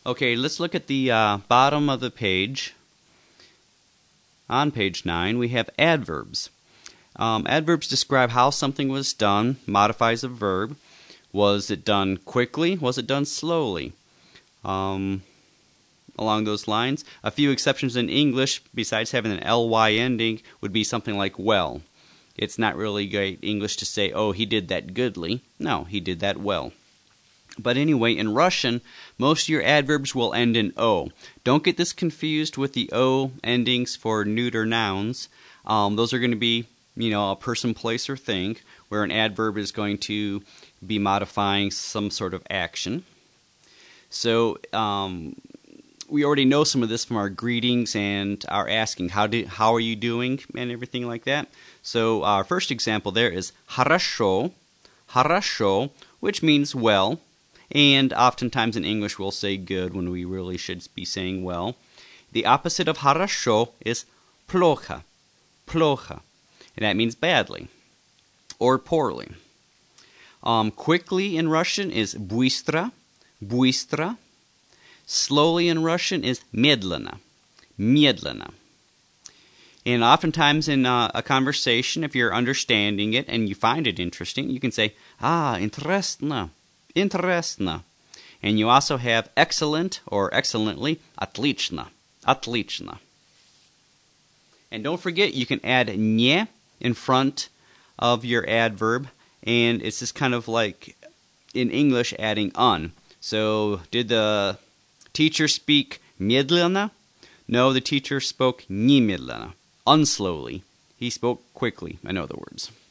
Okay, let's look at the bottom of the page. On page 9, we have adverbs. Adverbs describe how something was done, modifies a verb. Was it done quickly? Was it done slowly? Along those lines. A few exceptions in English, besides having an ly ending, would be something like well. It's not really great English to say, oh, he did that goodly. No, he did that well. But anyway, in Russian, most of your adverbs will end in O. Don't get this confused with the O endings for neuter nouns. Those are going to be, a person, place, or thing, where an adverb is going to be modifying some sort of action. So, we already know some of this from our greetings and our asking, how are you doing, and everything like that. So, our first example there is хорошо, хорошо, which means well. And oftentimes in English we'll say good when we really should be saying well. The opposite of хорошо is плохо, плохо. And that means badly or poorly. Quickly in Russian is быстро, быстро. Slowly in Russian is медленно, медленно. And oftentimes in a conversation, if you're understanding it and you find it interesting, you can say, интересно. Интересно. And you also have excellent or excellently, отлично, отлично. And don't forget, you can add не in front of your adverb, and it's just kind of like in English adding un. So, did the teacher speak медленно? No, the teacher spoke немедленно, unslowly. He spoke quickly, in other words.